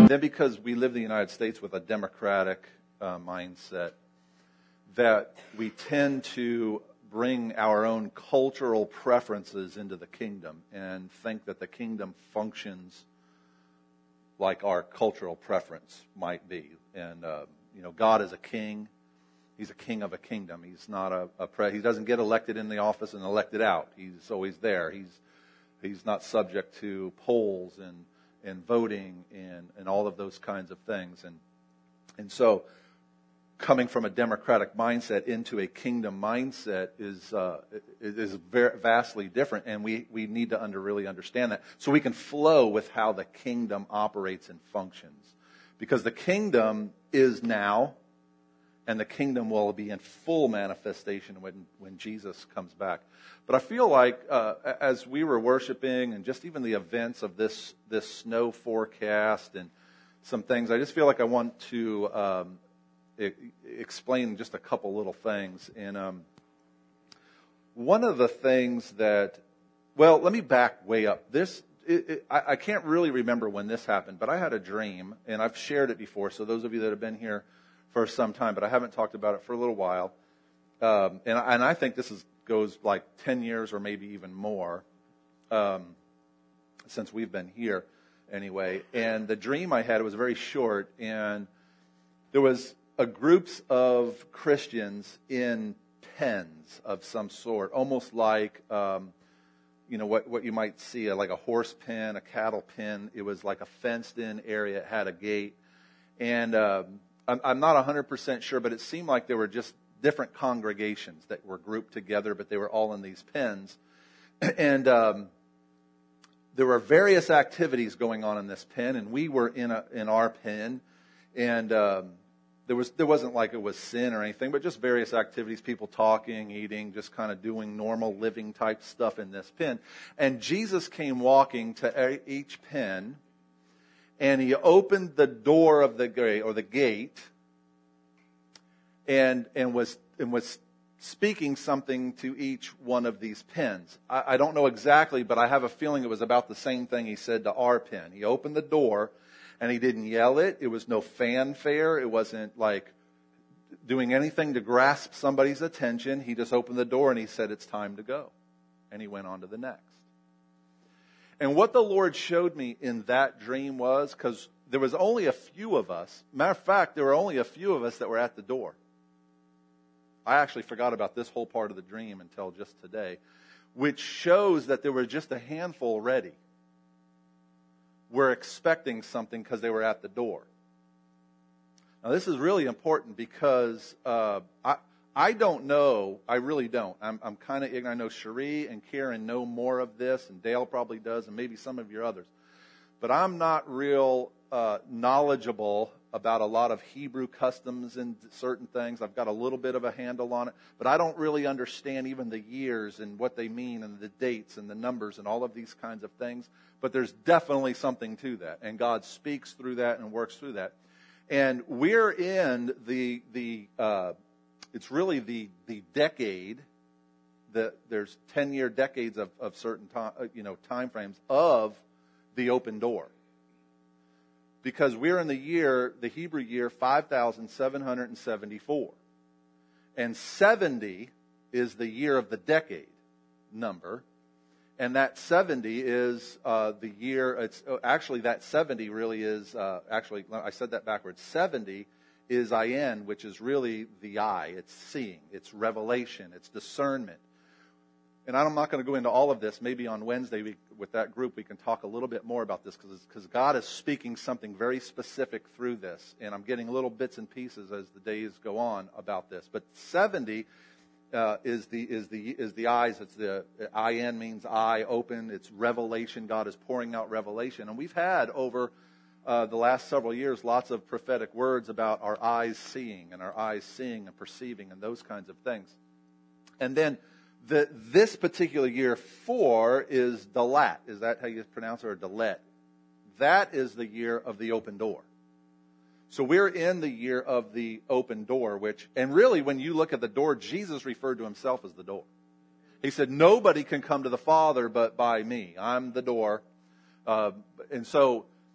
then because we live in the United States with a democratic mindset, that we tend to bring our own cultural preferences into the kingdom and think that the kingdom functions like our cultural preference might be. And, God is a king. He's a king of a kingdom. He's not he doesn't get elected in the office and elected out. He's always there. He's not subject to polls and voting and all of those kinds of things. And so coming from a democratic mindset into a kingdom mindset is very vastly different, and we need to really understand that so we can flow with how the kingdom operates and functions. Because the kingdom is now, and the kingdom will be in full manifestation when Jesus comes back. But I feel like as we were worshiping and just even the events of this snow forecast and some things, I just feel like I want to explain just a couple little things. And one of the things that, well, let me back way up. I can't really remember when this happened, but I had a dream, and I've shared it before, so those of you that have been here for some time, but I haven't talked about it for a little while. And I think this goes like 10 years or maybe even more since we've been here anyway. And the dream I had, it was very short, and there was groups of Christians in pens of some sort, almost like what you might see, like a horse pen, a cattle pen. It was like a fenced-in area. It had a gate. And I'm not 100% sure, but it seemed like there were just different congregations that were grouped together, but they were all in these pens. And there were various activities going on in this pen, and we were in our pen. And there wasn't like it was sin or anything, but just various activities, people talking, eating, just kind of doing normal living type stuff in this pen. And Jesus came walking to each pen, and he opened the door of the gate, and was speaking something to each one of these pens. I don't know exactly, but I have a feeling it was about the same thing he said to our pen. He opened the door, and he didn't yell it. It was no fanfare. It wasn't like doing anything to grasp somebody's attention. He just opened the door and he said, "It's time to go." And he went on to the next. And what the Lord showed me in that dream was, because there was only a few of us. Matter of fact, there were only a few of us that were at the door. I actually forgot about this whole part of the dream until just today, which shows that there were just a handful ready. Were expecting something because they were at the door. Now, this is really important because I don't know. I really don't. I'm kind of ignorant. I know Cherie and Karen know more of this, and Dale probably does, and maybe some of your others. But I'm not real knowledgeable about a lot of Hebrew customs and certain things. I've got a little bit of a handle on it, but I don't really understand even the years and what they mean and the dates and the numbers and all of these kinds of things. But there's definitely something to that, and God speaks through that and works through that. And we're in it's really the decade. There's 10-year decades of certain time frames of the open door. Because we're in the Hebrew year 5,774. And 70 is the year of the decade number. And that 70 is the year, that 70 really is, I said that backwards. 70 is Ayin, which is really the eye. It's seeing, it's revelation, it's discernment. And I'm not going to go into all of this. Maybe on Wednesday with that group we can talk a little bit more about this because God is speaking something very specific through this. And I'm getting little bits and pieces as the days go on about this. But 70 is the eyes. It's the Ayin means eye, open. It's revelation. God is pouring out revelation. And we've had over the last several years lots of prophetic words about our eyes seeing and perceiving and those kinds of things. And then this particular year, 4 is Dalat. Is that how you pronounce it, or Dalet? That is the year of the open door. So we're in the year of the open door, and really when you look at the door, Jesus referred to himself as the door. He said, nobody can come to the Father but by me. I'm the door. And so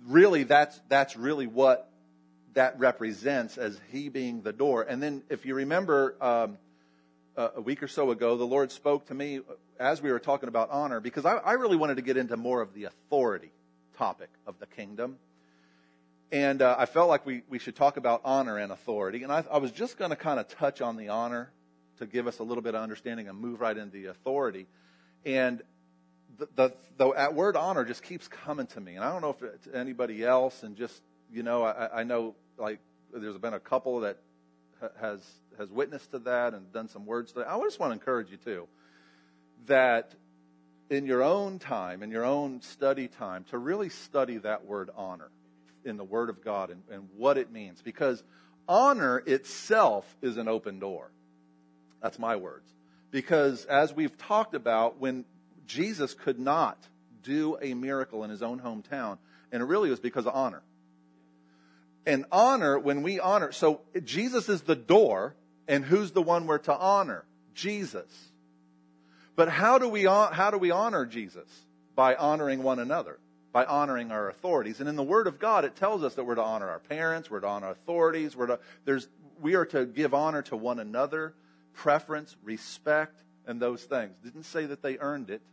really that's really what that represents, as he being the door. And then if you remember a week or so ago, the Lord spoke to me as we were talking about honor, because I really wanted to get into more of the authority topic of the kingdom. And I felt like we should talk about honor and authority. And I was just going to kind of touch on the honor to give us a little bit of understanding and move right into the authority. And the word honor just keeps coming to me. And I don't know if it's anybody else. And just, I know like there's been a couple that has witnessed to that and done some words to that. I just want to encourage you too, that in your own time, in your own study time, to really study that word honor in the Word of God and what it means. Because honor itself is an open door. That's my words. Because as we've talked about, when Jesus could not do a miracle in his own hometown, and it really was because of honor. And honor, when we honor, so Jesus is the door, and who's the one we're to honor? Jesus. But how do we honor Jesus? By honoring one another, by honoring our authorities. And in the Word of God, it tells us that we're to honor our parents, we're to honor authorities, we are to give honor to one another, preference, respect, and those things. It didn't say that they earned it.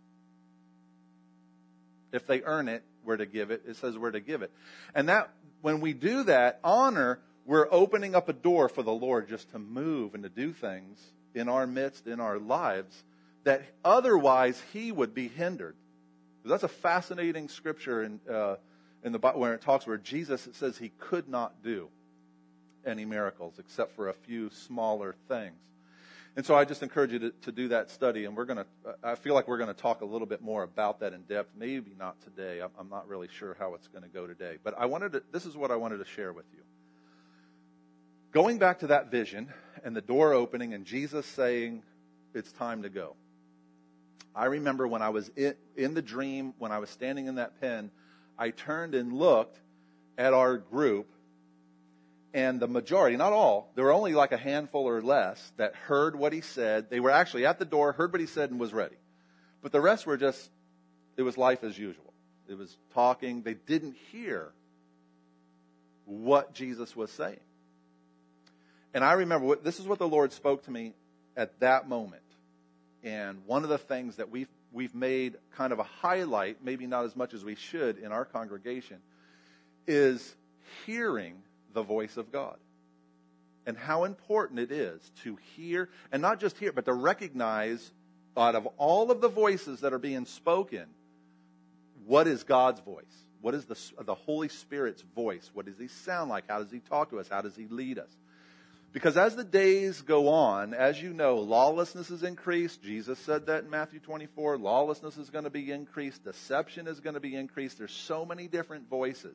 If they earn it, we're to give it. It says we're to give it. And that when we do that, honor, we're opening up a door for the Lord just to move and to do things in our midst, in our lives, that otherwise he would be hindered. That's a fascinating scripture in the Bible where it talks where Jesus, it says he could not do any miracles except for a few smaller things. And so I just encourage you to do that study, and I feel like we're going to talk a little bit more about that in depth. Maybe not today. I'm not really sure how it's going to go today. But this is what I wanted to share with you. Going back to that vision and the door opening and Jesus saying, it's time to go. I remember when I was in the dream, when I was standing in that pen, I turned and looked at our group, and the majority, not all, there were only like a handful or less that heard what he said. They were actually at the door, heard what he said, and was ready. But the rest were it was life as usual. It was talking. They didn't hear what Jesus was saying. And I remember, this is what the Lord spoke to me at that moment. And one of the things that we've made kind of a highlight, maybe not as much as we should in our congregation, is hearing the voice of God. And how important it is to hear, and not just hear, but to recognize out of all of the voices that are being spoken, what is God's voice? What is the Holy Spirit's voice? What does he sound like? How does he talk to us? How does he lead us? Because as the days go on, as you know, lawlessness is increased. Jesus said that in Matthew 24. Lawlessness is going to be increased. Deception is going to be increased. There's so many different voices.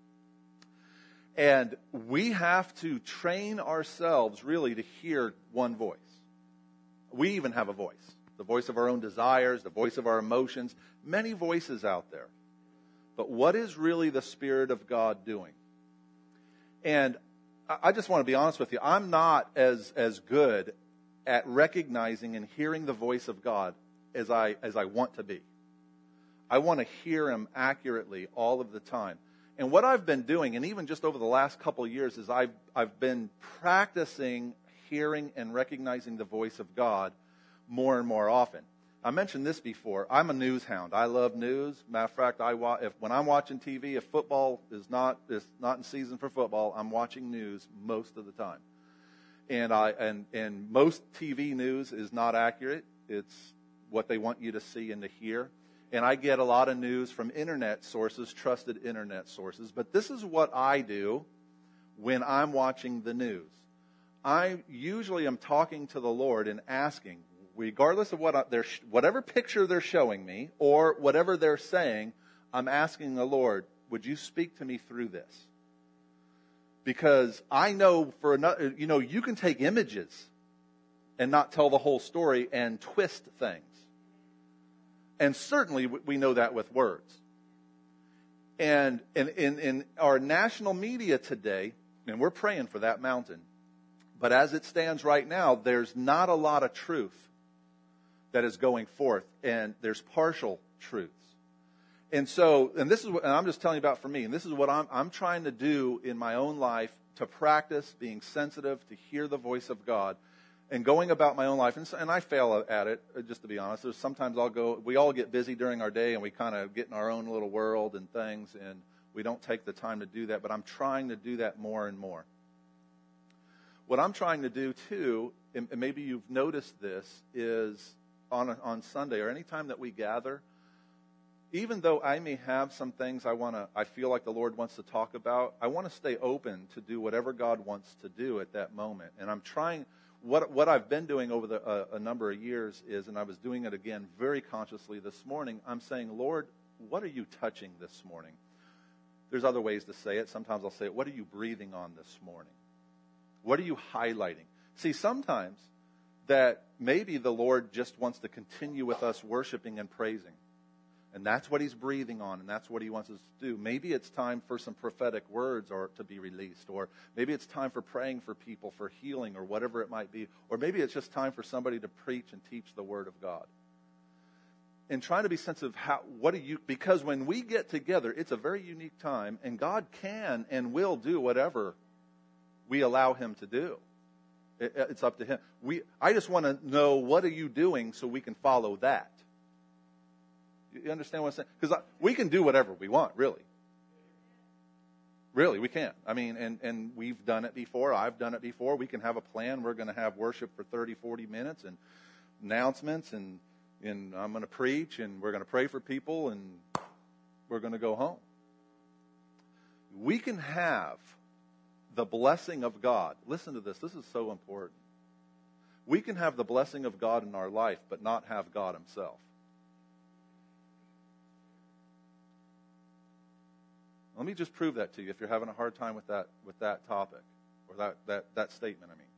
And we have to train ourselves really to hear one voice. We even have a voice. The voice of our own desires, the voice of our emotions. Many voices out there. But what is really the Spirit of God doing? And I just want to be honest with you. I'm not as good at recognizing and hearing the voice of God as I want to be. I want to hear him accurately all of the time. And what I've been doing, and even just over the last couple of years, is I've been practicing hearing and recognizing the voice of God more and more often. I mentioned this before. I'm a news hound. I love news. Matter of fact, when I'm watching TV, if football is not in season for football, I'm watching news most of the time. And most TV news is not accurate. It's what they want you to see and to hear. And I get a lot of news from internet sources, trusted internet sources. But this is what I do when I'm watching the news. I usually am talking to the Lord and asking, regardless of whatever picture they're showing me or whatever they're saying, I'm asking the Lord, would you speak to me through this? Because I know you can take images and not tell the whole story and twist things. And certainly we know that with words. And in our national media today, and we're praying for that mountain, but as it stands right now, there's not a lot of truth that is going forth, and there's partial truths. And so, and this is what, and I'm just telling you about for me, and this is what I'm trying to do in my own life to practice being sensitive to hear the voice of God and going about my own life. And I fail at it, just to be honest. There's sometimes we all get busy during our day and we kind of get in our own little world and things, and we don't take the time to do that, but I'm trying to do that more and more. What I'm trying to do too, and maybe you've noticed this, is on Sunday or any time that we gather, even though I may have some things I feel like the Lord wants to talk about, I want to stay open to do whatever God wants to do at that moment. And I'm trying, what I've been doing over a number of years is, and I was doing it again very consciously this morning, I'm saying, Lord, what are you touching this morning? There's other ways to say it. Sometimes I'll say it, what are you breathing on this morning? What are you highlighting? See, sometimes that maybe the Lord just wants to continue with us worshiping and praising. And that's what he's breathing on, and that's what he wants us to do. Maybe it's time for some prophetic words or to be released, or maybe it's time for praying for people for healing or whatever it might be, or maybe it's just time for somebody to preach and teach the Word of God. And trying to be sensitive, because when we get together, it's a very unique time, and God can and will do whatever we allow him to do. It's up to him. I just want to know, what are you doing so we can follow that? You understand what I'm saying? Because we can do whatever we want, really. Really, we can. I mean, and we've done it before. I've done it before. We can have a plan. We're going to have worship for 30, 40 minutes and announcements, and I'm going to preach, and we're going to pray for people, and we're going to go home. We can have the blessing of God. Listen to this. This is so important. We can have the blessing of God in our life, but not have God himself. Let me just prove that to you if you're having a hard time with that topic, or that statement, I mean.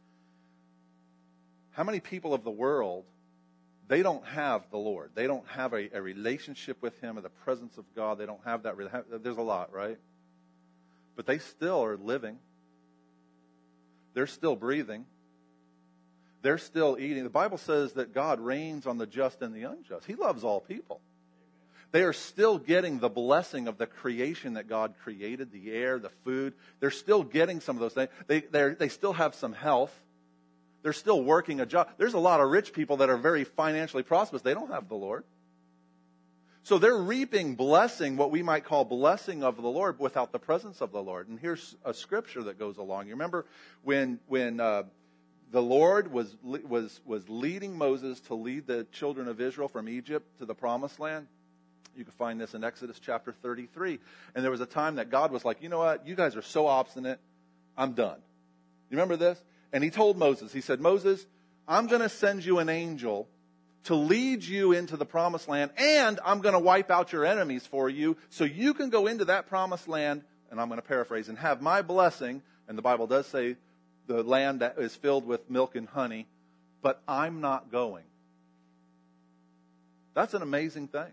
How many people of the world, they don't have the Lord. They don't have a relationship with him or the presence of God. They don't have that. There's a lot, right? But they still are living. They're still breathing. They're still eating. The Bible says that God reigns on the just and the unjust. He loves all people. They are still getting the blessing of the creation that God created, the air, the food. They're still getting some of those things. They still have some health. They're still working a job. There's a lot of rich people that are very financially prosperous. They don't have the Lord. So they're reaping blessing, what we might call blessing of the Lord, without the presence of the Lord. And here's a scripture that goes along. You remember when the Lord was leading Moses to lead the children of Israel from Egypt to the Promised Land? You can find this in Exodus chapter 33. And there was a time that God was like, you know what? You guys are so obstinate. I'm done. You remember this? And he told Moses, he said, Moses, I'm going to send you an angel to lead you into the Promised Land, and I'm going to wipe out your enemies for you so you can go into that Promised Land, and I'm going to paraphrase, and have my blessing. And the Bible does say the land that is filled with milk and honey, but I'm not going. That's an amazing thing.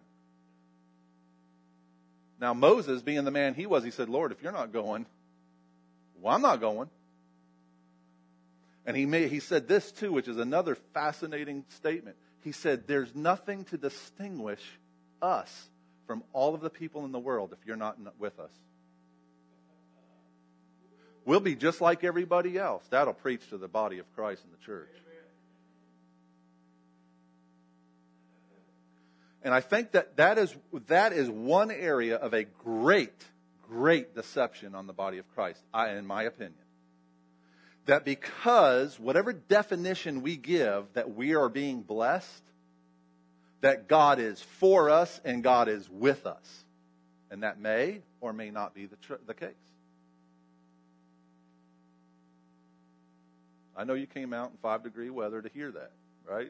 Now, Moses, being the man he was, he said, Lord, if you're not going, well, I'm not going. And he said this too, which is another fascinating statement. He said, there's nothing to distinguish us from all of the people in the world if you're not with us. We'll be just like everybody else. That'll preach to the body of Christ in the church. And I think that is one area of a great deception on the body of Christ, in my opinion. That because whatever definition we give that we are being blessed, that God is for us and God is with us. And that may or may not be the case. I know you came out in 5-degree weather to hear that, right?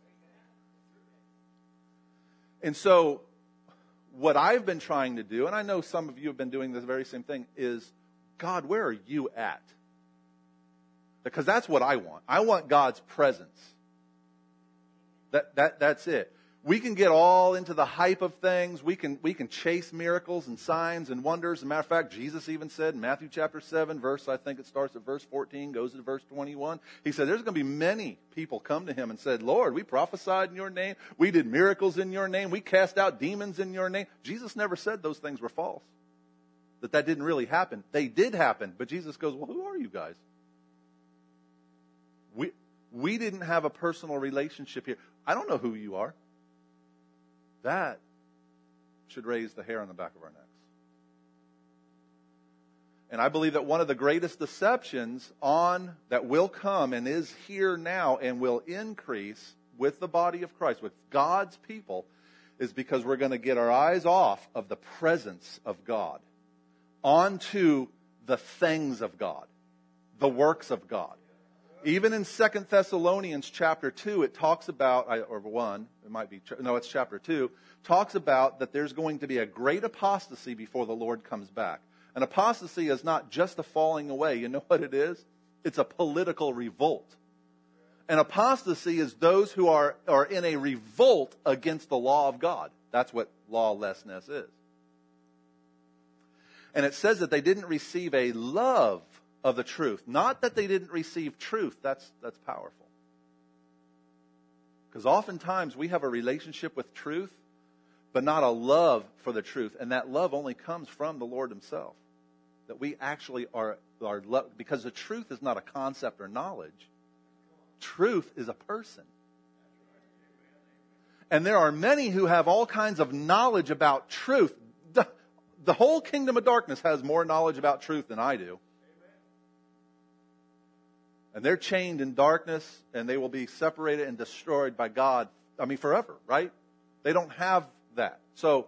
And so what I've been trying to do, and I know some of you have been doing this very same thing, is, God, where are you at? Because that's what I want. I want God's presence. That's it. We can get all into the hype of things. We can chase miracles and signs and wonders. As a matter of fact, Jesus even said in Matthew chapter 7, I think it starts at verse 14, goes to verse 21. He said there's going to be many people come to him and said, Lord, we prophesied in your name. We did miracles in your name. We cast out demons in your name. Jesus never said those things were false, that didn't really happen. They did happen. But Jesus goes, well, who are you guys? We didn't have a personal relationship here. I don't know who you are. That should raise the hair on the back of our necks. And I believe that one of the greatest deceptions that will come and is here now and will increase with the body of Christ, with God's people, is because we're going to get our eyes off of the presence of God onto the things of God, the works of God. Even in 2 Thessalonians chapter 2, it talks about, or 1, it's chapter 2, talks about that there's going to be a great apostasy before the Lord comes back. An apostasy is not just a falling away. You know what it is? It's a political revolt. An apostasy is those who are in a revolt against the law of God. That's what lawlessness is. And it says that they didn't receive a love of the truth. Not that they didn't receive truth. That's powerful. Because oftentimes we have a relationship with truth, but not a love for the truth. And that love only comes from the Lord himself. That we actually are because the truth is not a concept or knowledge. Truth is a person. And there are many who have all kinds of knowledge about truth. The whole kingdom of darkness has more knowledge about truth than I do. And they're chained in darkness, and they will be separated and destroyed by God, forever, right? They don't have that. So,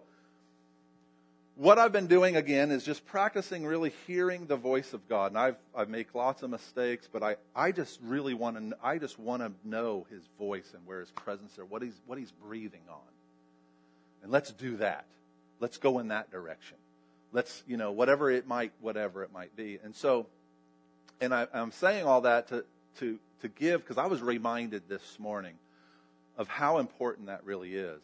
what I've been doing, again, is just practicing really hearing the voice of God. And I've made lots of mistakes, but I just really want to know his voice and where his presence is, what he's breathing on. And let's do that. Let's go in that direction. Let's, whatever it might be. And so, and I'm saying all that to give, because I was reminded this morning of how important that really is.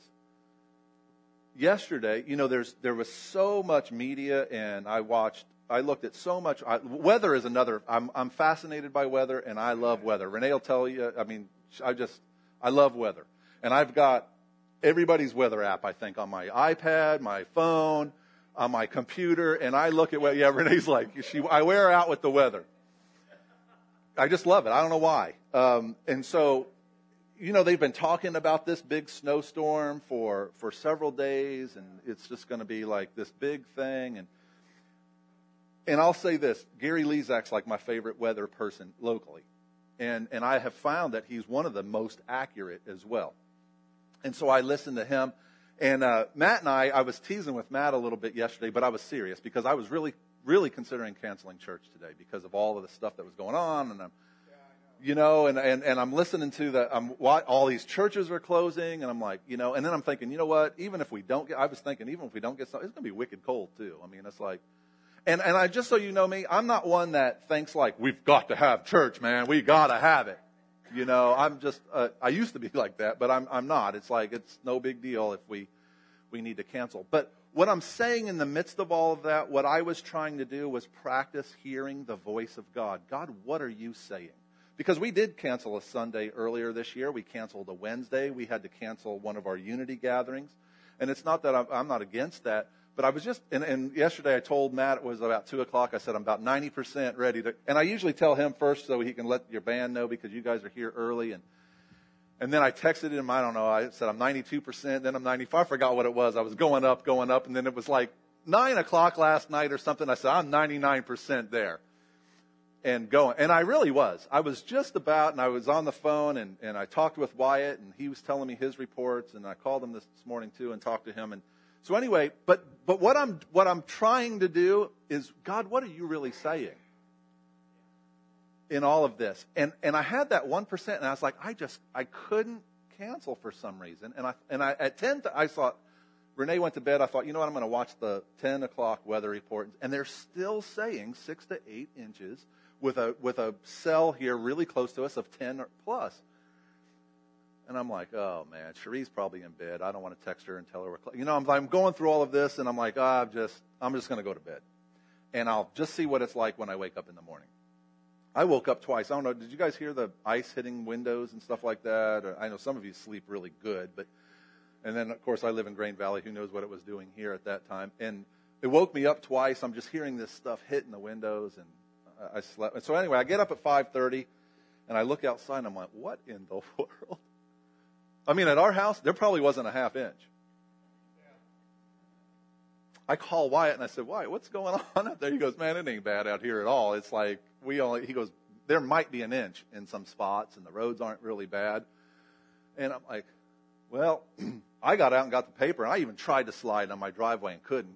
Yesterday, there was so much media, and I looked at so much. Weather is another. I'm fascinated by weather, and I love weather. Renee will tell you. I love weather, and I've got everybody's weather app, I think, on my iPad, my phone, on my computer, and I look at weather. Yeah, Renee's like, I wear her out with the weather. I just love it. I don't know why. And so, they've been talking about this big snowstorm for several days, and it's just going to be like this big thing. And I'll say this, Gary Lezak's like my favorite weather person locally. And I have found that he's one of the most accurate as well. And so I listened to him. And Matt and I was teasing with Matt a little bit yesterday, but I was serious because I was really, really considering canceling church today because of all of the stuff that was going on. And and I'm listening to all these churches are closing, and I'm like, and then I'm thinking, you know what? Even if we don't get something, it's going to be wicked cold too. It's like, and I just so you know me, I'm not one that thinks like we've got to have church, man. We got to have it. I'm just, I used to be like that, but I'm not. It's like, it's no big deal if we need to cancel. But what I'm saying in the midst of all of that, what I was trying to do was practice hearing the voice of God. God, what are you saying? Because we did cancel a Sunday earlier this year. We canceled a Wednesday. We had to cancel one of our unity gatherings. And it's not that I'm not against that, but I was just, and yesterday I told Matt, it was about 2 o'clock, I said I'm about 90% ready to, and I usually tell him first so he can let your band know because you guys are here early. And then I texted him, I don't know, I said I'm 92%, then I'm 95%, I forgot what it was. I was going up, and then it was like 9 o'clock last night or something. I said, I'm 99% there. And going. And I really was. I was just about, and I was on the phone, and I talked with Wyatt, and he was telling me his reports, and I called him this morning too and talked to him. And so anyway, but what I'm trying to do is, God, what are you really saying in all of this? And I had that 1%, and I was like, I couldn't cancel for some reason. And I at 10, I thought, Renee went to bed. I thought, you know what, I'm going to watch the 10 o'clock weather report, and they're still saying 6 to 8 inches. With a cell here really close to us of 10 or plus. And I'm like, oh, man, Cherie's probably in bed. I don't want to text her and tell her I'm going through all of this, and I'm like, I'm just going to go to bed. And I'll just see what it's like when I wake up in the morning. I woke up twice. I don't know, did you guys hear the ice hitting windows and stuff like that? Or, I know some of you sleep really good, and then, of course, I live in Grain Valley. Who knows what it was doing here at that time? And it woke me up twice. I'm just hearing this stuff hitting the windows, and I slept. And so anyway, I get up at 5:30, and I look outside, and I'm like, what in the world? I mean, at our house, there probably wasn't a half inch. I call Wyatt, and I said, Wyatt, what's going on out there? He goes, man, it ain't bad out here at all. It's like he goes, there might be an inch in some spots, and the roads aren't really bad. And I'm like, well, I got out and got the paper, and I even tried to slide on my driveway and couldn't.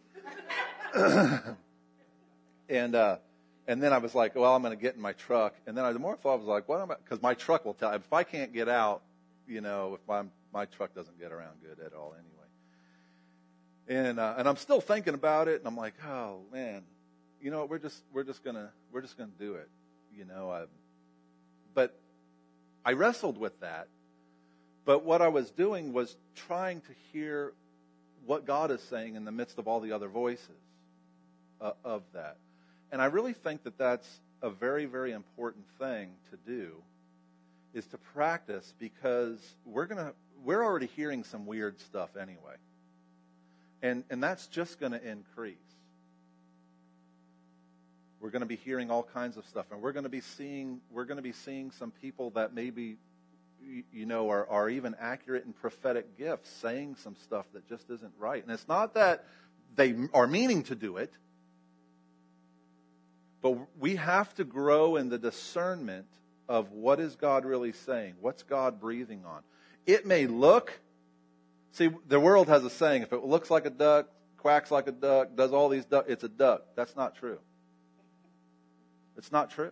And then I was like, well, I'm going to get in my truck. And then the more I thought, I was like, what am I? Because my truck will tell. If I can't get out, if my truck doesn't get around good at all anyway. And I'm still thinking about it, and I'm like, oh man, we're just gonna do it, But I wrestled with that. But what I was doing was trying to hear what God is saying in the midst of all the other voices of that. And I really think that that's a very, very important thing to do, is to practice, because we're already hearing some weird stuff anyway. And that's just going to increase. We're going to be hearing all kinds of stuff, and we're going to be seeing some people that maybe are even accurate in prophetic gifts saying some stuff that just isn't right. And it's not that they are meaning to do it, but we have to grow in the discernment of what is God really saying, what's God breathing on. It may look, see, the world has a saying, if it looks like a duck, quacks like a duck, does all these ducks, it's a duck. That's not true. It's not true.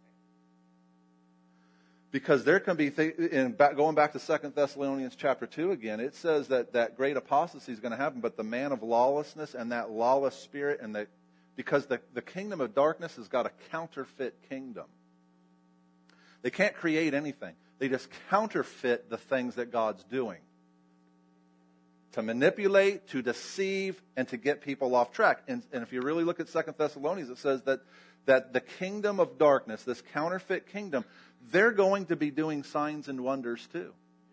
Because there can be, going back to 2 Thessalonians chapter 2 again, it says that great apostasy is going to happen, but the man of lawlessness and that lawless spirit, because the kingdom of darkness has got a counterfeit kingdom. They can't create anything. They just counterfeit the things that God's doing. To manipulate, to deceive, and to get people off track. And if you really look at 2 Thessalonians, it says that the kingdom of darkness, this counterfeit kingdom, they're going to be doing signs and wonders too.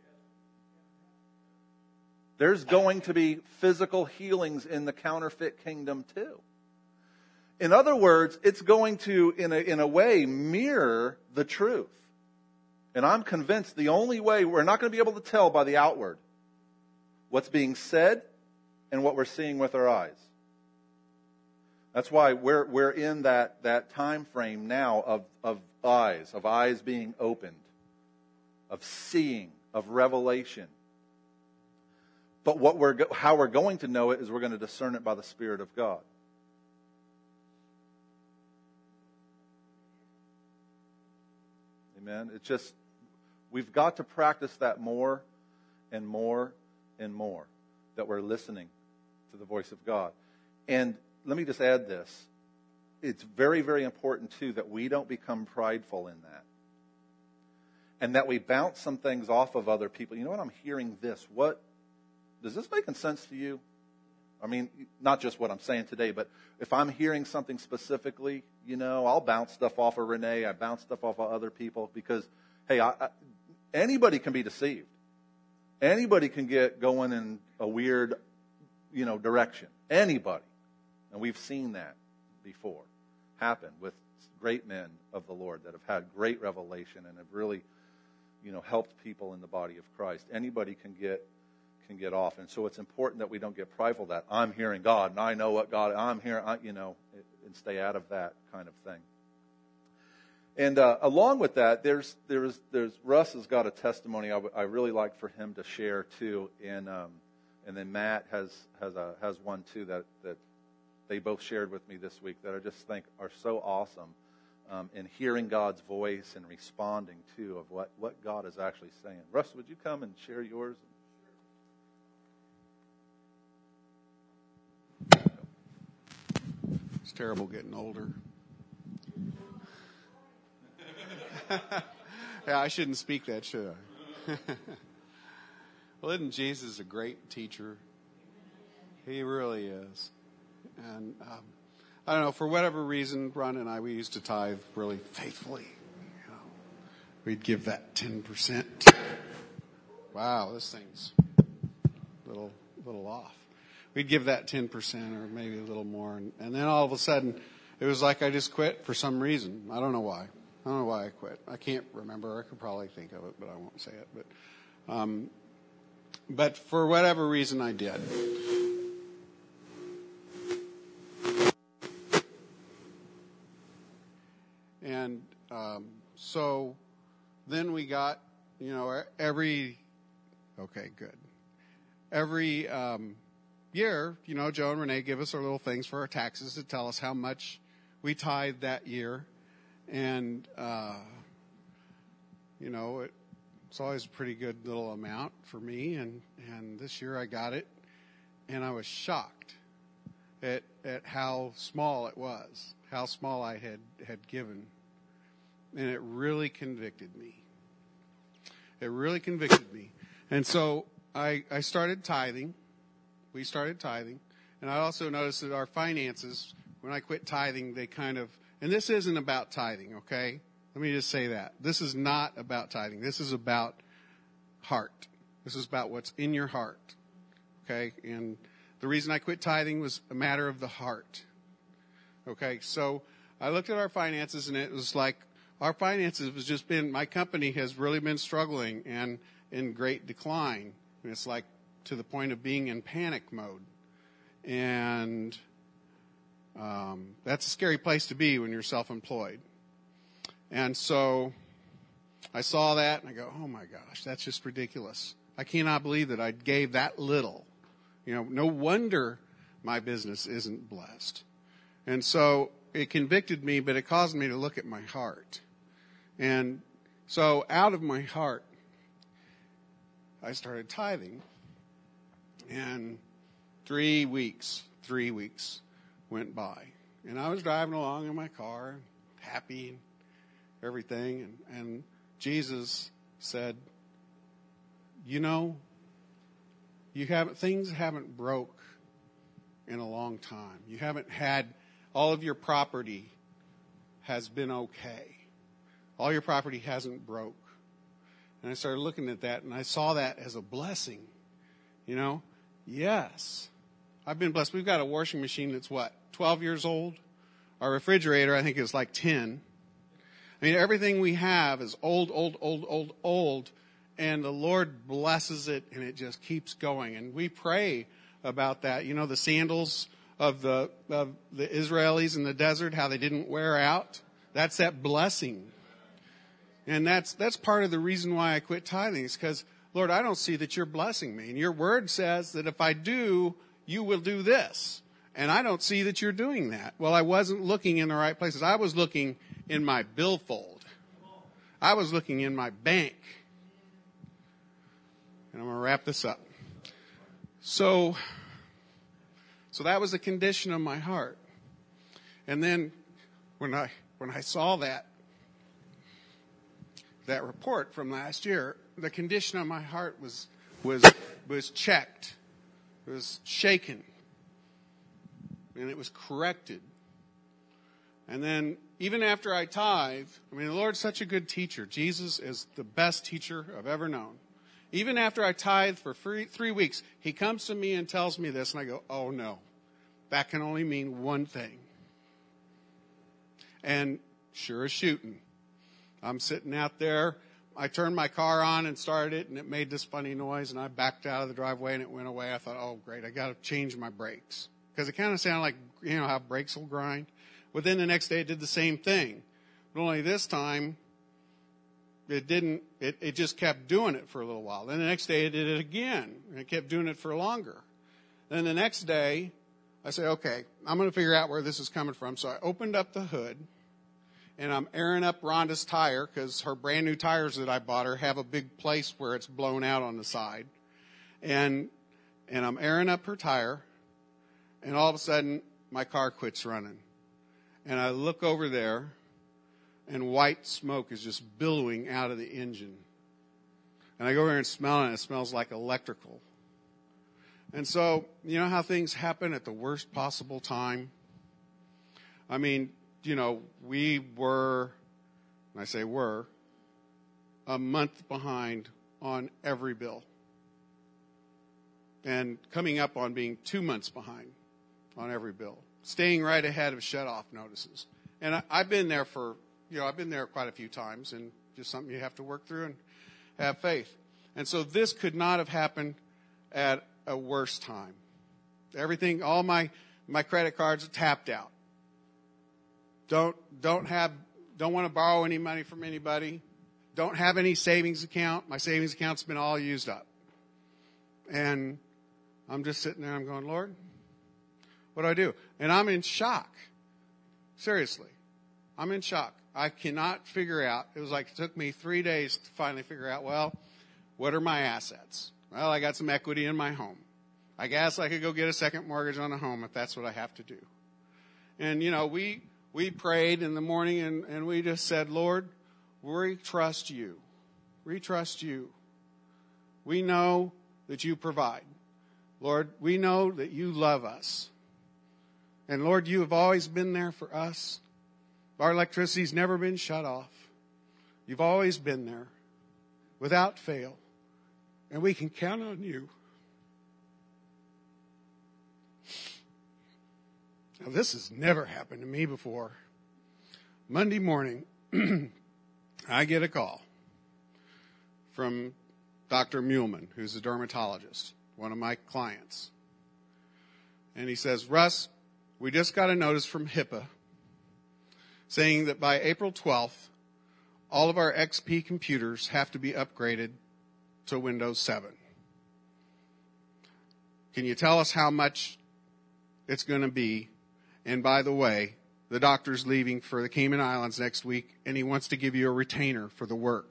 There's going to be physical healings in the counterfeit kingdom too. In other words, it's going to, in a way, mirror the truth. And I'm convinced the only way, we're not going to be able to tell by the outward what's being said and what we're seeing with our eyes. That's why we're in that time frame now of eyes being opened, of seeing, of revelation. But how we're going to know it is we're going to discern it by the Spirit of God. Amen. It's just, we've got to practice that more and more and more, that we're listening to the voice of God. And let me just add this. It's very, very important, too, that we don't become prideful in that. And that we bounce some things off of other people. You know what? I'm hearing this. Does this make sense to you? I mean, not just what I'm saying today, but if I'm hearing something specifically, I'll bounce stuff off of Renee. I bounce stuff off of other people because, hey, anybody can be deceived. Anybody can get going in a weird, direction. Anybody. And we've seen that before happen with great men of the Lord that have had great revelation and have really, helped people in the body of Christ. Anybody can get off. And so it's important that we don't get prideful that I'm hearing God and I know what God, I'm hearing, and stay out of that kind of thing. And along with that, there's Russ has got a testimony I really like for him to share too, and then Matt has one too that they both shared with me this week that I just think are so awesome in hearing God's voice and responding to of what God is actually saying. Russ, would you come and share yours? It's terrible getting older. Yeah, I shouldn't speak that, should I? Well, isn't Jesus a great teacher? He really is. And I don't know, for whatever reason, Ron and I, we used to tithe really faithfully. You know, we'd give that 10%. Wow, this thing's a little off. We'd give that 10% or maybe a little more. And then all of a sudden, it was like I just quit for some reason. I don't know why. I don't know why I quit. I can't remember. I could probably think of it, but I won't say it. But for whatever reason, I did. And so then we got, every year, Joe and Renee give us our little things for our taxes to tell us how much we tithe that year. And, it's always a pretty good little amount for me. And this year I got it. And I was shocked at how small it was, how small I had given. And it really convicted me. It really convicted me. And so I started tithing. We started tithing. And I also noticed that our finances, when I quit tithing, they kind of, and this isn't about tithing, okay? Let me just say that. This is not about tithing. This is about heart. This is about what's in your heart, okay? And the reason I quit tithing was a matter of the heart, okay? So I looked at our finances, and it was like our finances has just been, my company has really been struggling and in great decline. And it's like to the point of being in panic mode. And that's a scary place to be when you're self-employed. And so I saw that and I go, oh my gosh, that's just ridiculous. I cannot believe that I gave that little. No wonder my business isn't blessed. And so it convicted me, but it caused me to look at my heart. And so out of my heart, I started tithing. And 3 weeks went by. And I was driving along in my car, happy and everything. And Jesus said, things haven't broke in a long time. You haven't had, all of your property has been okay. All your property hasn't broke. And I started looking at that, and I saw that as a blessing. Yes, I've been blessed. We've got a washing machine that's 12 years old? Our refrigerator, I think, is like 10. I mean, everything we have is old, and the Lord blesses it, and it just keeps going. And we pray about that. The sandals of the Israelis in the desert, how they didn't wear out. That's that blessing. And that's part of the reason why I quit tithing, is because, Lord, I don't see that you're blessing me. And your word says that if I do, you will do this. And I don't see that you're doing that. Well, I wasn't looking in the right places. I was looking in my billfold. I was looking in my bank. And I'm going to wrap this up. So that was the condition of my heart. And then when I saw that report from last year, the condition of my heart was checked. It was shaken. And it was corrected. And then even after I tithe, the Lord's such a good teacher. Jesus is the best teacher I've ever known. Even after I tithe for 3 weeks, he comes to me and tells me this, and I go, oh no, that can only mean one thing. And sure as shooting, I'm sitting out there. I turned my car on and started it, and it made this funny noise, and I backed out of the driveway, and it went away. I thought, oh, great, I got to change my brakes. Because it kind of sounded like, how brakes will grind. But then the next day it did the same thing. But only this time, it didn't, it just kept doing it for a little while. Then the next day it did it again, and it kept doing it for longer. Then the next day, I said, okay, I'm going to figure out where this is coming from. So I opened up the hood, and I'm airing up Rhonda's tire, because her brand new tires that I bought her have a big place where it's blown out on the side. And I'm airing up her tire, and all of a sudden, my car quits running. And I look over there, and white smoke is just billowing out of the engine. And I go over there and smell it, and it smells like electrical. And so, you know how things happen at the worst possible time? I mean, you know, we were, and I say were, a month behind on every bill. And coming up on being 2 months behind on every bill. Staying right ahead of shut-off notices. And I've been there I've been there quite a few times, and just something you have to work through and have faith. And so this could not have happened at a worse time. Everything, all my credit cards are tapped out. Don't want to borrow any money from anybody. Don't have any savings account. My savings account's been all used up. And I'm just sitting there, I'm going, Lord, what do I do? And I'm in shock. Seriously. I'm in shock. I cannot figure out. It was like it took me 3 days to finally figure out, well, what are my assets? Well, I got some equity in my home. I guess I could go get a second mortgage on a home if that's what I have to do. And, you know, we prayed in the morning and we just said, Lord, we trust you. We trust you. We know that you provide. Lord, we know that you love us. And Lord, you have always been there for us. Our electricity's never been shut off. You've always been there without fail. And we can count on you. Now, this has never happened to me before. Monday morning, I get a call from Dr. Muehlman, who's a dermatologist, one of my clients. And he says, Russ, we just got a notice from HIPAA saying that by April 12th, all of our XP computers have to be upgraded to Windows 7. Can you tell us how much it's going to be? And by the way, the doctor's leaving for the Cayman Islands next week, and he wants to give you a retainer for the work.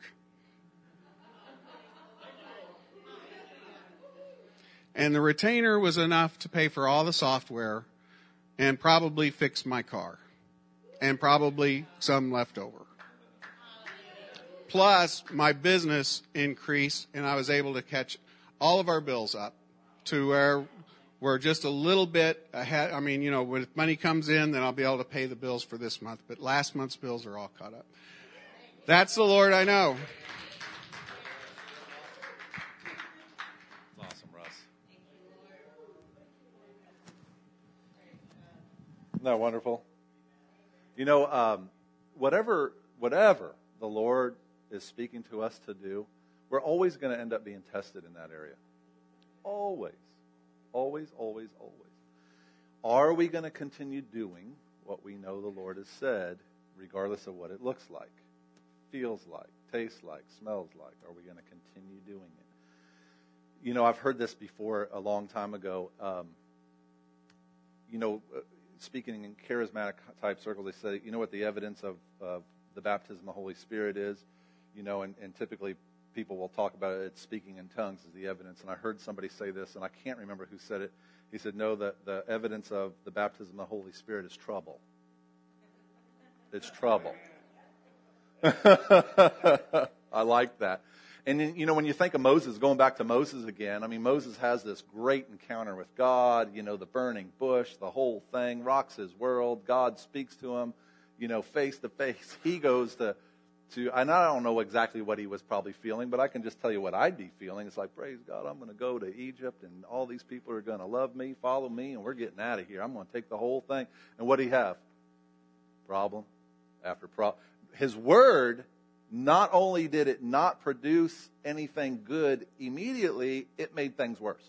And the retainer was enough to pay for all the software and probably fix my car. And probably some left over. Plus, my business increased, and I was able to catch all of our bills up to where we're just a little bit ahead. I mean, you know, when money comes in, then I'll be able to pay the bills for this month. But last month's bills are all caught up. That's the Lord I know. Awesome, Russ. Isn't that wonderful? You know, whatever the Lord is speaking to us to do, we're always going to end up being tested in that area. Always. Always, always, always. Are we going to continue doing what we know the Lord has said, regardless of what it looks like, feels like, tastes like, smells like? Are we going to continue doing it? You know, I've heard this before a long time ago. Speaking in charismatic type circles, they say, you know what the evidence of the baptism of the Holy Spirit is? You know, and typically people will talk about it, speaking in tongues is the evidence. And I heard somebody say this, and I can't remember who said it. He said, no, the evidence of the baptism of the Holy Spirit is trouble. It's trouble. I like that. And, you know, when you think of Moses, going back to Moses again, I mean, Moses has this great encounter with God, you know, the burning bush, the whole thing, rocks his world. God speaks to him, you know, face to face. He goes to, and I don't know exactly what he was probably feeling, but I can just tell you what I'd be feeling. It's like, praise God, I'm going to go to Egypt, and all these people are going to love me, follow me, and we're getting out of here. I'm going to take the whole thing. And what do you have? Problem after problem. His word, not only did it not produce anything good immediately, it made things worse.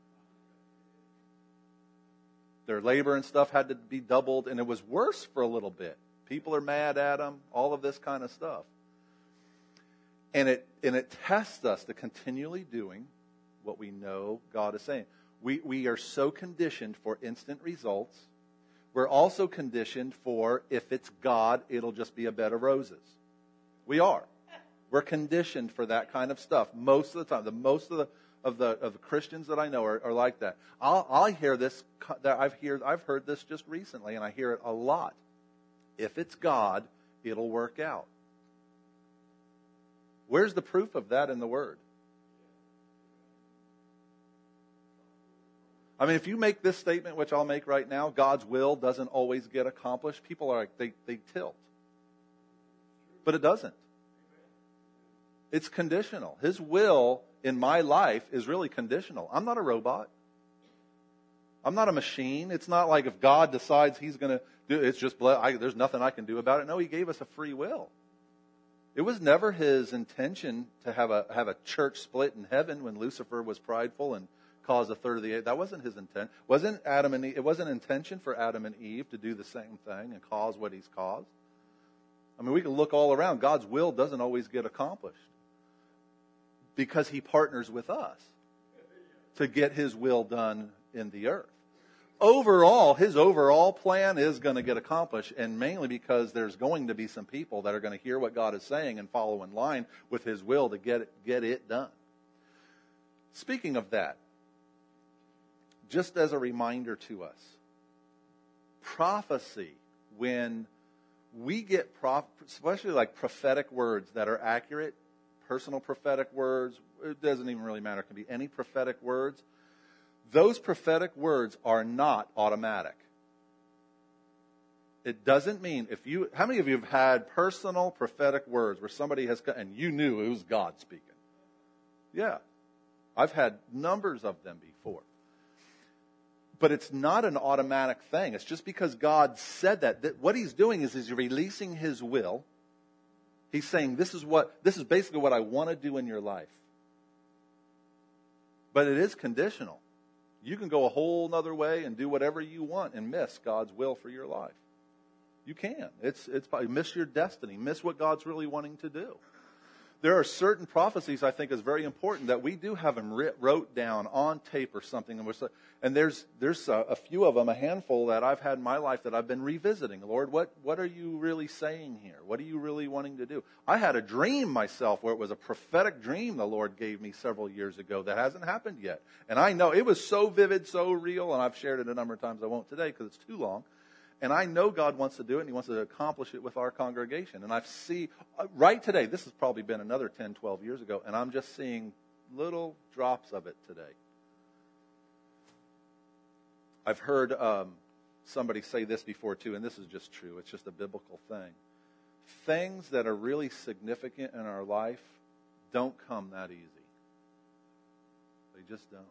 Their labor and stuff had to be doubled, and it was worse for a little bit. People are mad at him, all of this kind of stuff. And it tests us to continually doing what we know God is saying. We are so conditioned for instant results. We're also conditioned for, if it's God, it'll just be a bed of roses. We are. We're conditioned for that kind of stuff most of the time. Most of the Christians that I know are like that. I'll hear this. I've heard this just recently, and I hear it a lot. If it's God, it'll work out. Where's the proof of that in the Word? I mean, if you make this statement, which I'll make right now, God's will doesn't always get accomplished, people are like, they tilt. But it doesn't. It's conditional. His will in my life is really conditional. I'm not a robot. I'm not a machine. It's not like if God decides he's going to do it, it's just, there's nothing I can do about it. No, he gave us a free will. It was never his intention to have a church split in heaven when Lucifer was prideful and caused a third of the age. That wasn't his intent. It wasn't intention for Adam and Eve to do the same thing and cause what he's caused. I mean, we can look all around. God's will doesn't always get accomplished because he partners with us to get his will done in the earth. Overall, his overall plan is going to get accomplished, and mainly because there's going to be some people that are going to hear what God is saying and follow in line with his will to get it done. Speaking of that, just as a reminder to us, prophecy, when we get, especially like prophetic words that are accurate, personal prophetic words, it doesn't even really matter. It can be any prophetic words. Those prophetic words are not automatic. It doesn't mean how many of you have had personal prophetic words where somebody has, and you knew it was God speaking? Yeah. I've had numbers of them before. But it's not an automatic thing. It's just because God said that what he's doing is he's releasing his will. He's saying, this is basically what I want to do in your life. But it is conditional. You can go a whole other way and do whatever you want and miss God's will for your life. You can. It's probably miss your destiny, miss what God's really wanting to do. There are certain prophecies I think is very important that we do have them wrote down on tape or something. And there's a few of them, a handful that I've had in my life that I've been revisiting. Lord, what are you really saying here? What are you really wanting to do? I had a dream myself where it was a prophetic dream the Lord gave me several years ago that hasn't happened yet. And I know it was so vivid, so real, and I've shared it a number of times. I won't today because it's too long. And I know God wants to do it, and he wants to accomplish it with our congregation. And I see, right today, this has probably been another 10, 12 years ago, and I'm just seeing little drops of it today. I've heard somebody say this before, too, and this is just true. It's just a biblical thing. Things that are really significant in our life don't come that easy. They just don't.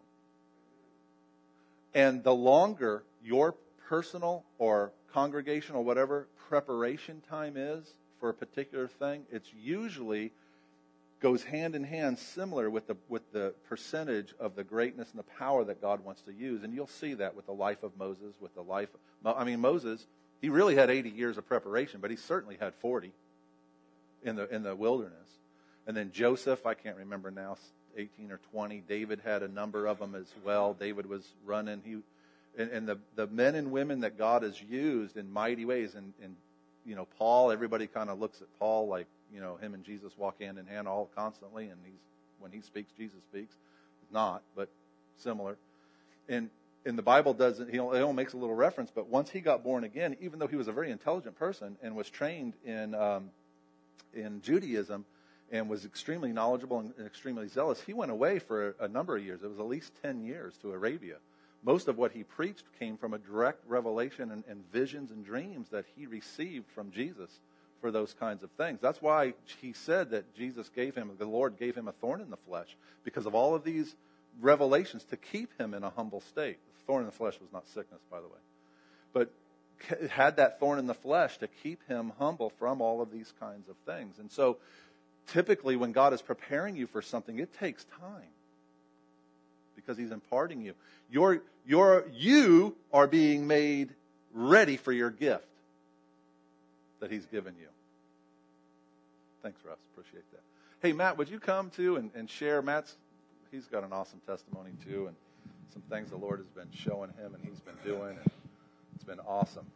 And the longer your personal or congregational, whatever preparation time is for a particular thing, it's usually goes hand in hand similar with the percentage of the greatness and the power that God wants to use. And you'll see that with the life of Moses, Moses, he really had 80 years of preparation, but he certainly had 40 in the wilderness. And then Joseph, I can't remember now, 18 or 20. David had a number of them as well. David was running. And the men and women that God has used in mighty ways, and Paul, everybody kind of looks at Paul like, him and Jesus walk hand in hand all constantly, and when he speaks, Jesus speaks. Not, but similar. And the Bible doesn't, he only makes a little reference, but once he got born again, even though he was a very intelligent person and was trained in Judaism and was extremely knowledgeable and extremely zealous, he went away for a number of years. It was at least 10 years to Arabia. Most of what he preached came from a direct revelation and visions and dreams that he received from Jesus for those kinds of things. That's why he said that the Lord gave him a thorn in the flesh, because of all of these revelations to keep him in a humble state. The thorn in the flesh was not sickness, by the way. But had that thorn in the flesh to keep him humble from all of these kinds of things. And so typically when God is preparing you for something, it takes time, because he's imparting you. You are being made ready for your gift that he's given you. Thanks, Russ. Appreciate that. Hey, Matt, would you come too and share? He's got an awesome testimony too, and some things the Lord has been showing him and he's been doing, and it's been awesome.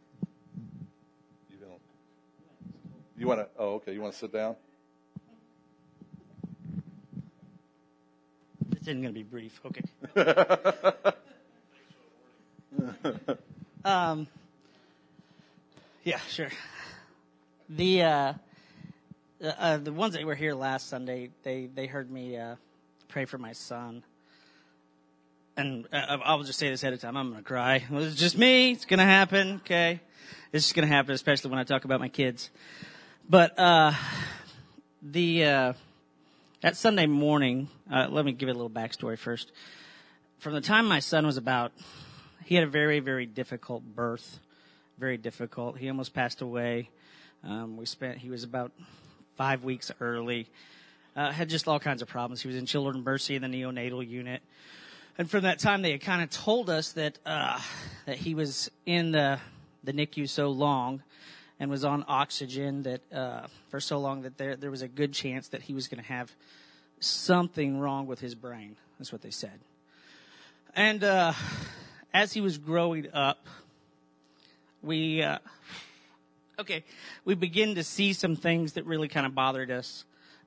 You want to? Oh, okay. You want to sit down? This isn't going to be brief. Okay. Yeah, sure. The ones that were here last Sunday, they heard me pray for my son. and I'll just say this ahead of time, I'm going to cry. Well, it's just me. It's going to happen, okay? It's just going to happen, especially when I talk about my kids. But that Sunday morning, let me give it a little backstory first. From the time my son was about, he had a very, very difficult birth, very difficult. He almost passed away. He was about 5 weeks early. Had just all kinds of problems. He was in Children's Mercy in the neonatal unit. And from that time, they had kind of told us that he was in the NICU so long and was on oxygen that for so long that there was a good chance that he was going to have something wrong with his brain. That's what they said. And as he was growing up, we began to see some things that really kind of bothered us.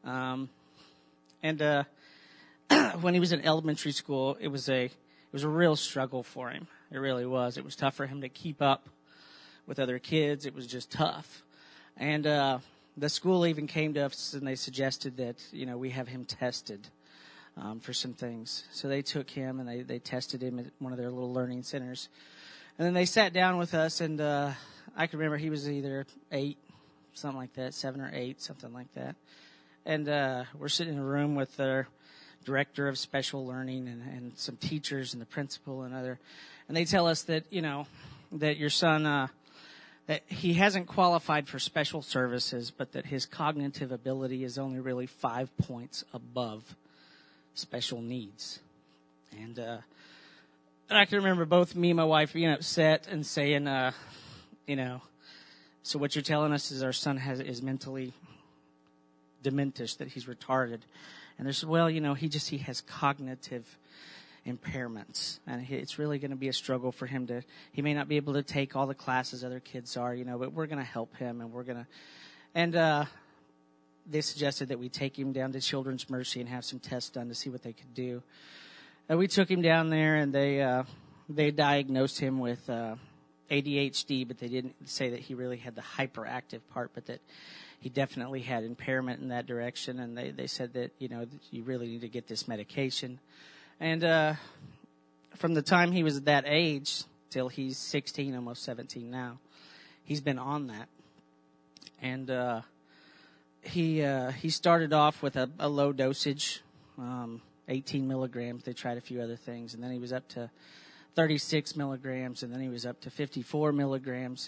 When he was in elementary school, it was a real struggle for him. It really was. It was tough for him to keep up with other kids. It was just tough. And the school even came to us and they suggested that, we have him tested for some things. So they took him and they tested him at one of their little learning centers. And then they sat down with us, and I can remember he was either 8, something like that, 7 or 8, something like that. And we're sitting in a room with their director of special learning and some teachers and the principal and and they tell us that, that your son, that he hasn't qualified for special services, but that his cognitive ability is only really 5 points above special needs. And I can remember both me and my wife being upset and saying, so what you're telling us is our son is mentally diminished, that he's retarded. And they said, well, he has cognitive impairments, and it's really going to be a struggle for him he may not be able to take all the classes other kids are, but we're going to help him, and they suggested that we take him down to Children's Mercy and have some tests done to see what they could do. And we took him down there, and they diagnosed him with ADHD, but they didn't say that he really had the hyperactive part, but that he definitely had impairment in that direction. And they said that, that you really need to get this medication. And from the time he was at that age till he's 16, almost 17 now, he's been on that. And he started off with a low dosage, 18 milligrams. They tried a few other things, and then he was up to 36 milligrams, and then he was up to 54 milligrams.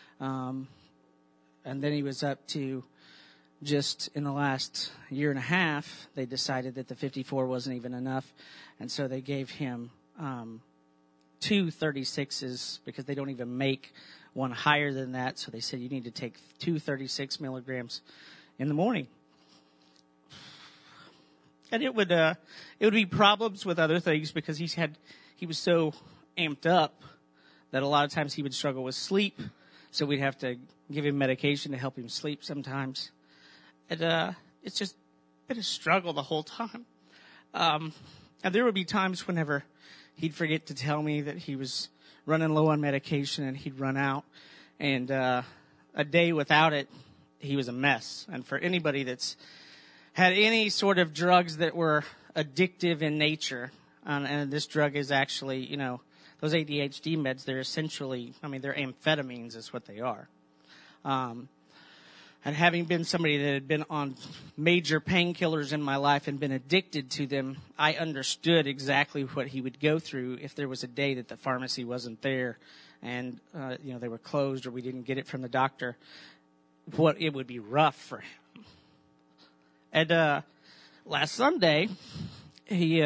And then he was up to, just in the last year and a half, they decided that the 54 wasn't even enough. And so they gave him 2 36s, because they don't even make one higher than that. So they said you need to take 2 36 milligrams in the morning. And it would be problems with other things, because he was so amped up that a lot of times he would struggle with sleep. So we'd have to give him medication to help him sleep sometimes. And it's just been a struggle the whole time. And there would be times whenever he'd forget to tell me that he was running low on medication, and he'd run out. And a day without it, he was a mess. And for anybody that's had any sort of drugs that were addictive in nature, and this drug is actually, those ADHD meds, they're essentially, they're amphetamines is what they are. And having been somebody that had been on major painkillers in my life and been addicted to them, I understood exactly what he would go through if there was a day that the pharmacy wasn't there and, they were closed or we didn't get it from the doctor. What it would be rough for him. And last Sunday, he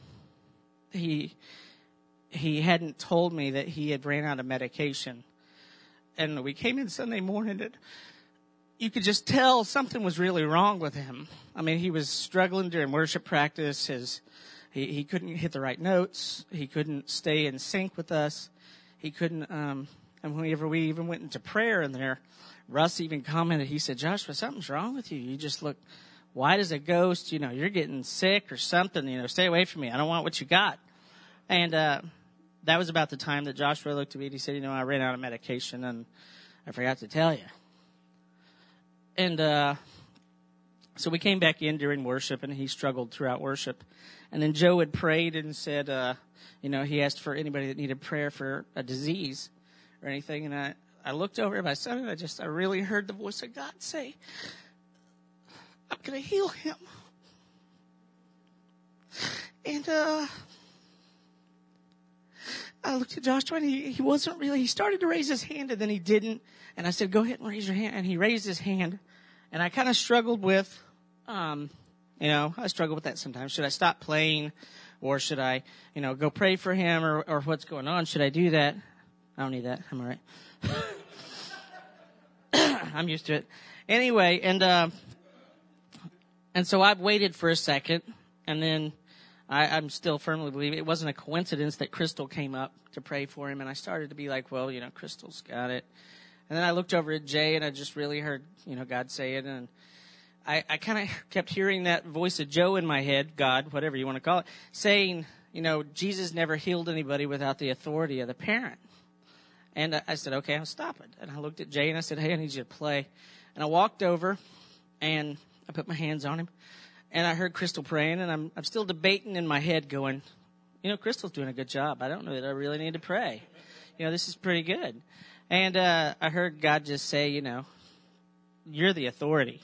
hadn't told me that he had ran out of medication. And we came in Sunday morning, and you could just tell something was really wrong with him. He was struggling during worship practice. He couldn't hit the right notes. He couldn't stay in sync with us. He couldn't, and whenever we even went into prayer in there, Russ even commented, he said, Joshua, something's wrong with you. You just look white as a ghost. You're getting sick or something. Stay away from me. I don't want what you got. And that was about the time that Joshua looked at me and he said, I ran out of medication and I forgot to tell you. And So we came back in during worship, and he struggled throughout worship. And then Joe had prayed and said, he asked for anybody that needed prayer for a disease or anything. And I looked over at my son, and I really heard the voice of God say, I'm going to heal him. And I looked at Joshua, and he wasn't really, he started to raise his hand, and then he didn't. And I said, go ahead and raise your hand. And he raised his hand. And I kind of struggled with, I struggle with that sometimes. Should I stop playing, or should I, go pray for him, or what's going on? Should I do that? I don't need that. I'm all right. I'm used to it. Anyway, and so I've waited for a second, and then I'm still firmly believing it wasn't a coincidence that Crystal came up to pray for him, and I started to be like, well, Crystal's got it. And then I looked over at Jay, and I just really heard, God say it. And I kind of kept hearing that voice of Joe in my head, God, whatever you want to call it, saying, Jesus never healed anybody without the authority of the parent. And I said, okay, I'll stop it. And I looked at Jay, and I said, hey, I need you to play. And I walked over, and I put my hands on him. And I heard Crystal praying, and I'm still debating in my head going, Crystal's doing a good job. I don't know that I really need to pray. This is pretty good. And I heard God just say, you're the authority.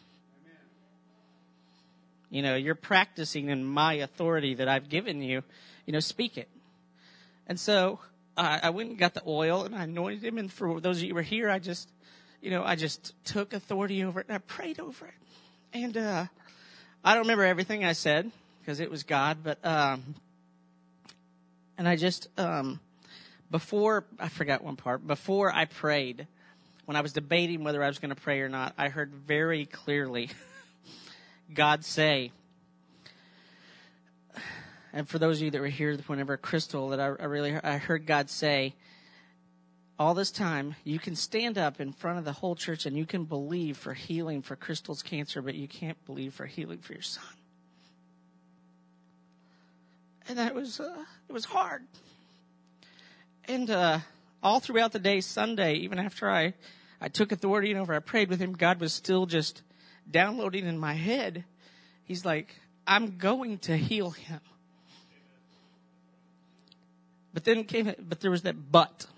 Amen. You're practicing in my authority that I've given you. Speak it. And so I went and got the oil, and I anointed him. And for those of you who were here, I just took authority over it, and I prayed over it. And I don't remember everything I said because it was God, but and I just before I forgot one part. Before I prayed, when I was debating whether I was going to pray or not, I heard very clearly God say, and for those of you that were here whenever Crystal, that I heard God say, all this time, you can stand up in front of the whole church and you can believe for healing for Crystal's cancer, but you can't believe for healing for your son. And that was it was hard. And all throughout the day, Sunday, even after I took authority over, I prayed with him, God was still just downloading in my head. He's like, I'm going to heal him. But there was that but.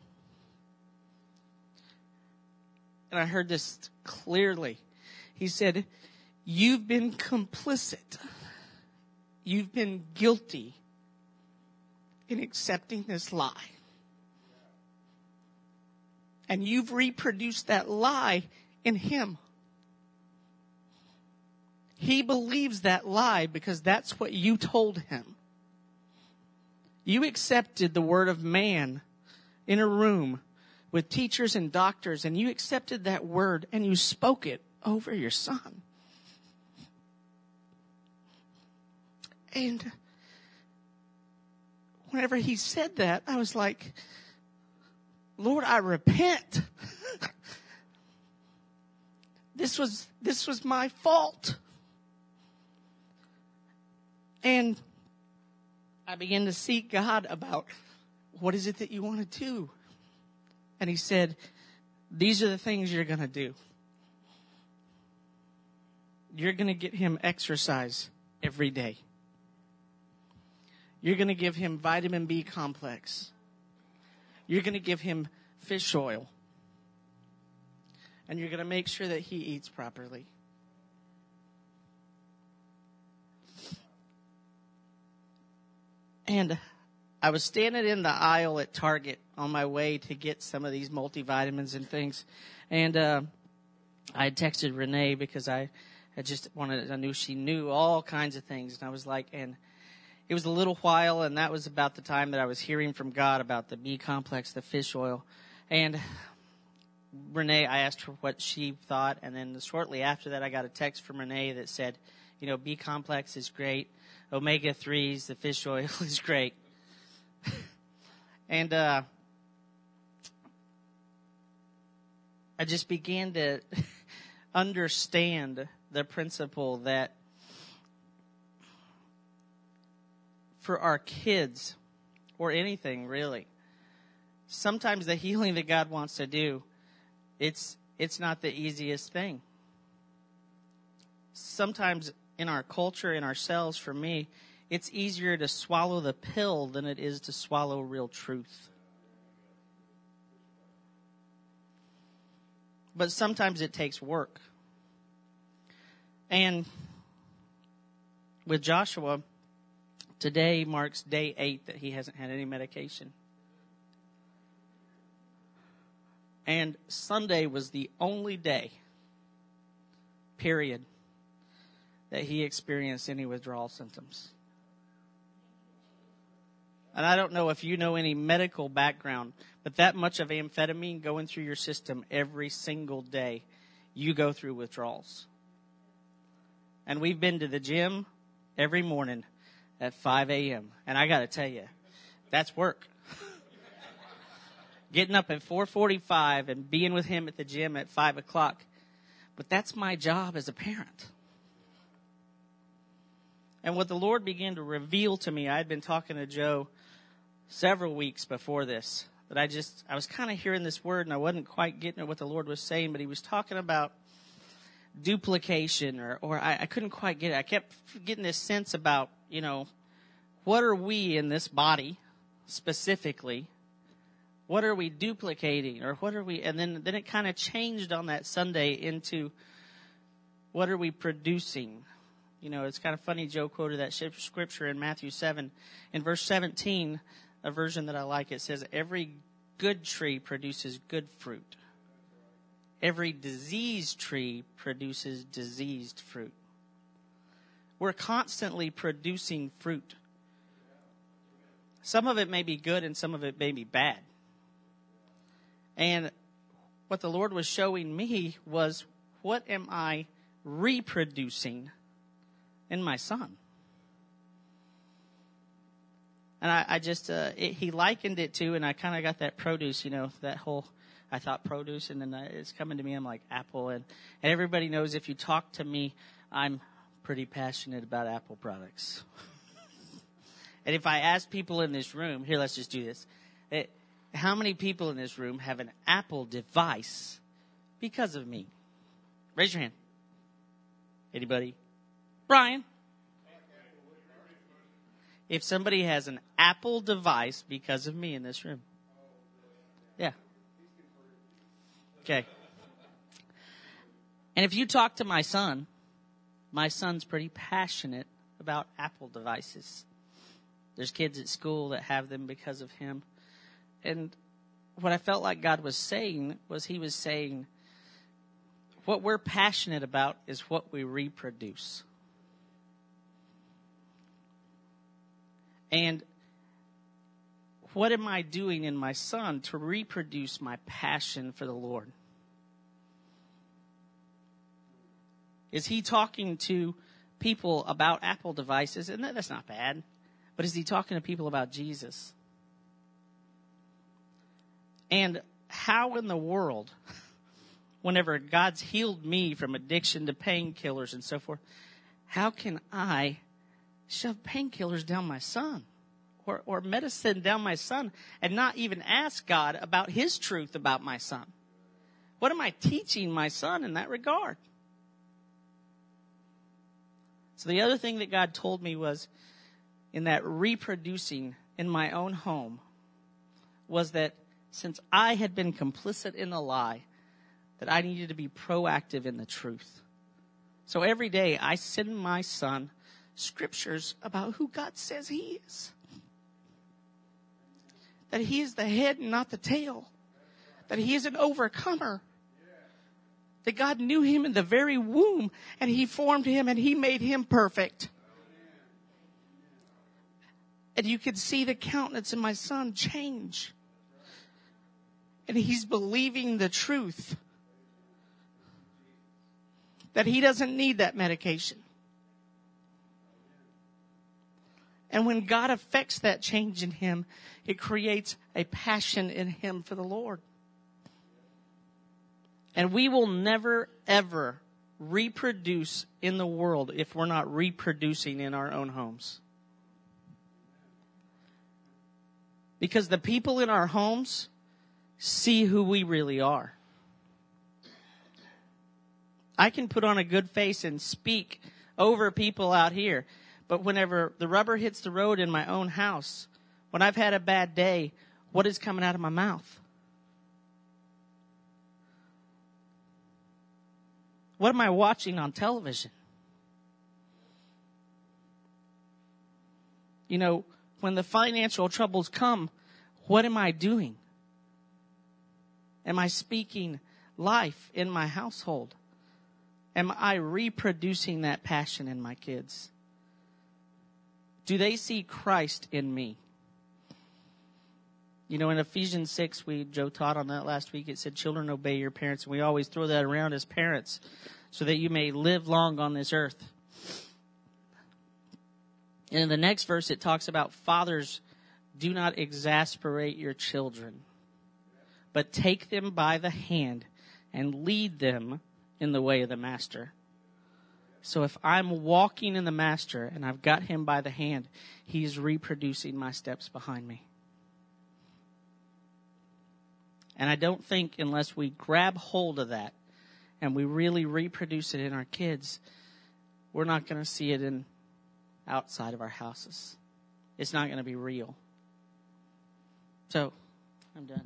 And I heard this clearly. He said, you've been complicit. You've been guilty in accepting this lie. And you've reproduced that lie in him. He believes that lie because that's what you told him. You accepted the word of man in a room with teachers and doctors, and you accepted that word and you spoke it over your son. And whenever he said that, I was like, Lord, I repent. This was my fault. And I began to seek God about what is it that you want to do? And he said, these are the things you're going to do. You're going to get him exercise every day. You're going to give him vitamin B complex. You're going to give him fish oil. And you're going to make sure that he eats properly. And I was standing in the aisle at Target on my way to get some of these multivitamins and things. And I had texted Renee because I knew she knew all kinds of things. And I was like, and it was a little while, and that was about the time that I was hearing from God about the B complex, the fish oil. And Renee, I asked her what she thought, and then shortly after that, I got a text from Renee that said, B complex is great. Omega-3s, the fish oil is great. And I just began to understand the principle that for our kids, or anything really, sometimes the healing that God wants to do, it's not the easiest thing. sometimes in our culture, in ourselves, for me, it's easier to swallow the pill than it is to swallow real truth. But sometimes it takes work. And with Joshua, today marks day 8 that he hasn't had any medication. And Sunday was the only day, period, that he experienced any withdrawal symptoms. And I don't know if you know any medical background, but that much of amphetamine going through your system every single day, you go through withdrawals. And we've been to the gym every morning at 5 a.m. And I got to tell you, that's work. Getting up at 4:45 and being with him at the gym at 5 o'clock. But that's my job as a parent. And what the Lord began to reveal to me, I had been talking to Joe several weeks before this, that I was kind of hearing this word and I wasn't quite getting at what the Lord was saying, but he was talking about duplication or I couldn't quite get it. I kept getting this sense about, what are we in this body specifically? What are we duplicating or what are we, and then it kind of changed on that Sunday into what are we producing? It's kind of funny, Joe quoted that scripture in Matthew 7. In verse 17, a version that I like, it says, every good tree produces good fruit. Every diseased tree produces diseased fruit. We're constantly producing fruit. Some of it may be good and some of it may be bad. And what the Lord was showing me was, what am I reproducing in my son? And he likened it to, and I kind of got that produce, that whole, I thought produce, and then it's coming to me, I'm like Apple. And everybody knows if you talk to me, I'm pretty passionate about Apple products. And if I ask people in this room, here, let's just do this. How many people in this room have an Apple device because of me? Raise your hand. Anybody? Brian? If somebody has an Apple device because of me in this room. Yeah. Okay. And if you talk to my son's pretty passionate about Apple devices. There's kids at school that have them because of him. And what I felt like God was saying was he was saying, what we're passionate about is what we reproduce. And what am I doing in my son to reproduce my passion for the Lord? Is he talking to people about Apple devices? And that's not bad. But is he talking to people about Jesus? And how in the world, whenever God's healed me from addiction to painkillers and so forth, how can I shove painkillers down my son or medicine down my son and not even ask God about his truth about my son? What am I teaching my son in that regard? So the other thing that God told me was, in that reproducing in my own home, was that since I had been complicit in the lie, that I needed to be proactive in the truth. So every day I send my son scriptures about who God says he is. That he is the head and not the tail. That he is an overcomer. That God knew him in the very womb and he formed him and he made him perfect. And you could see the countenance in my son change. And he's believing the truth. That he doesn't need that medication. And when God affects that change in him, it creates a passion in him for the Lord. And we will never, ever reproduce in the world if we're not reproducing in our own homes. Because the people in our homes see who we really are. I can put on a good face and speak over people out here. But whenever the rubber hits the road in my own house, when I've had a bad day, what is coming out of my mouth? What am I watching on television? You know, when the financial troubles come, what am I doing? Am I speaking life in my household? Am I reproducing that passion in my kids? Do they see Christ in me? You know, in Ephesians 6, Joe taught on that last week. It said, children, obey your parents. And we always throw that around as parents so that you may live long on this earth. And in the next verse, it talks about fathers, do not exasperate your children, but take them by the hand and lead them in the way of the master. So if I'm walking in the master and I've got him by the hand, he's reproducing my steps behind me. And I don't think unless we grab hold of that and we really reproduce it in our kids, we're not going to see it in outside of our houses. It's not going to be real. So, I'm done.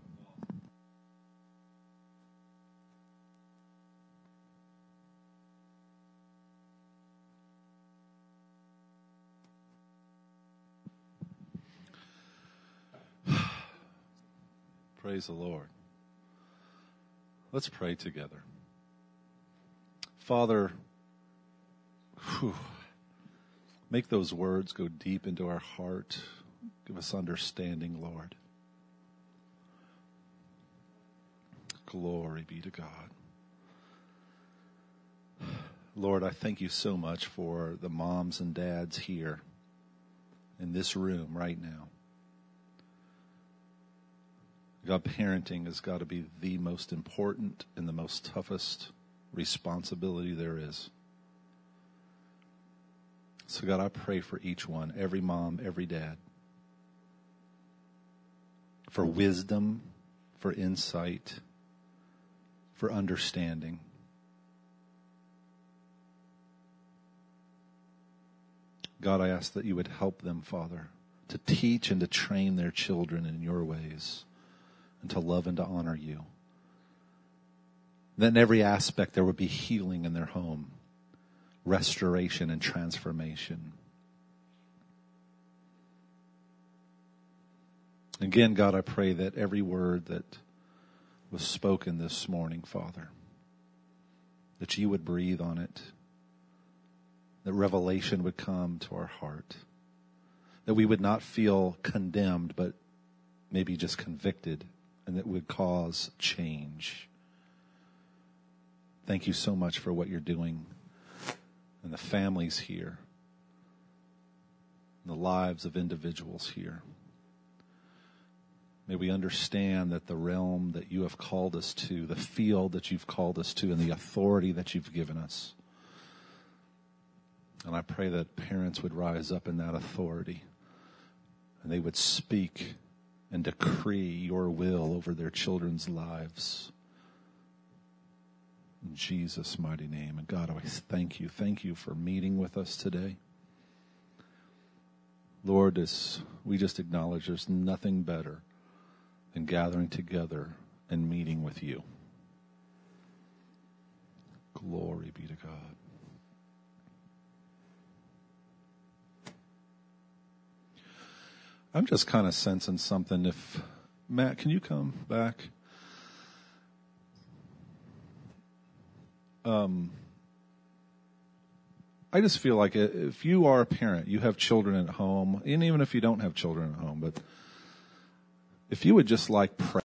Praise the Lord. Let's pray together. Father, make those words go deep into our heart. Give us understanding, Lord. Glory be to God. Lord, I thank you so much for the moms and dads here in this room right now. God, parenting has got to be the most important and the most toughest responsibility there is. So God, I pray for each one, every mom, every dad, for wisdom, for insight, for understanding. God, I ask that you would help them, Father, to teach and to train their children in your ways and to love and to honor you. That in every aspect there would be healing in their home, restoration and transformation. Again, God, I pray that every word that was spoken this morning, Father, that you would breathe on it, that revelation would come to our heart, that we would not feel condemned, but maybe just convicted, and that would cause change. Thank you so much for what you're doing in the families here, in the lives of individuals here. May we understand that the realm that you have called us to, the field that you've called us to, and the authority that you've given us. And I pray that parents would rise up in that authority and they would speak and decree your will over their children's lives. In Jesus' mighty name. And God, I thank you. Thank you for meeting with us today. Lord, as we just acknowledge there's nothing better than gathering together and meeting with you. Glory be to God. I'm just kind of sensing something. If Matt, can you come back? I just feel like if you are a parent, you have children at home, and even if you don't have children at home, but if you would just pray